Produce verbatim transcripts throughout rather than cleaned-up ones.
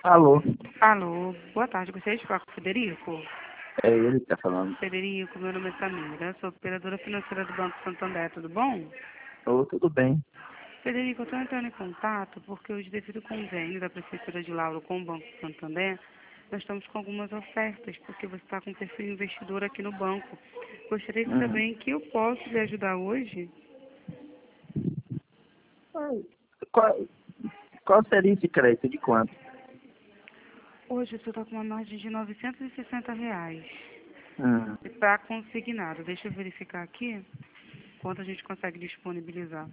Alô, Alô, boa tarde. Gostaria de falar com o Federico? é ele que tá falando. Federico, meu nome é Samira, sou operadora financeira do Banco Santander, tudo bom? Ô, tudo bem. Federico, eu estou entrando em contato porque hoje, devido ao convênio da Prefeitura de Lauro com o Banco Santander, nós estamos com algumas ofertas, porque você está com perfil investidor aqui no banco. Gostaria de saber Uhum. em que eu posso lhe ajudar hoje. Qual, qual seria esse crédito de quanto? Hoje você está com uma margem de novecentos e sessenta reais. Hum. Está consignado. Deixa eu verificar aqui quanto a gente consegue disponibilizar.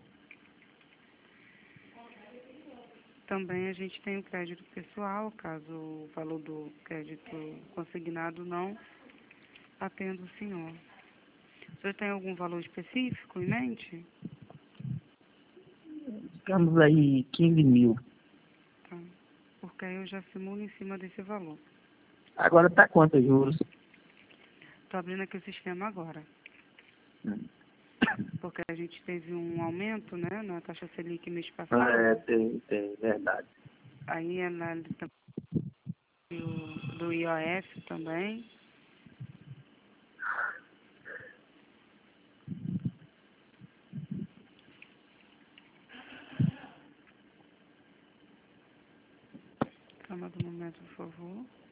Também a gente tem o crédito pessoal, caso o valor do crédito consignado não atenda o senhor. O senhor tem algum valor específico em mente? Ficamos aí quinze mil. Tá. Porque aí eu já simulo em cima desse valor. Agora tá quanto os juros? Estou abrindo aqui o sistema agora. Hum. Porque a gente teve um aumento, né, na taxa Selic mês É, passado. tem, tem, verdade. Aí a análise do, do I O F também. Calma do momento, por favor.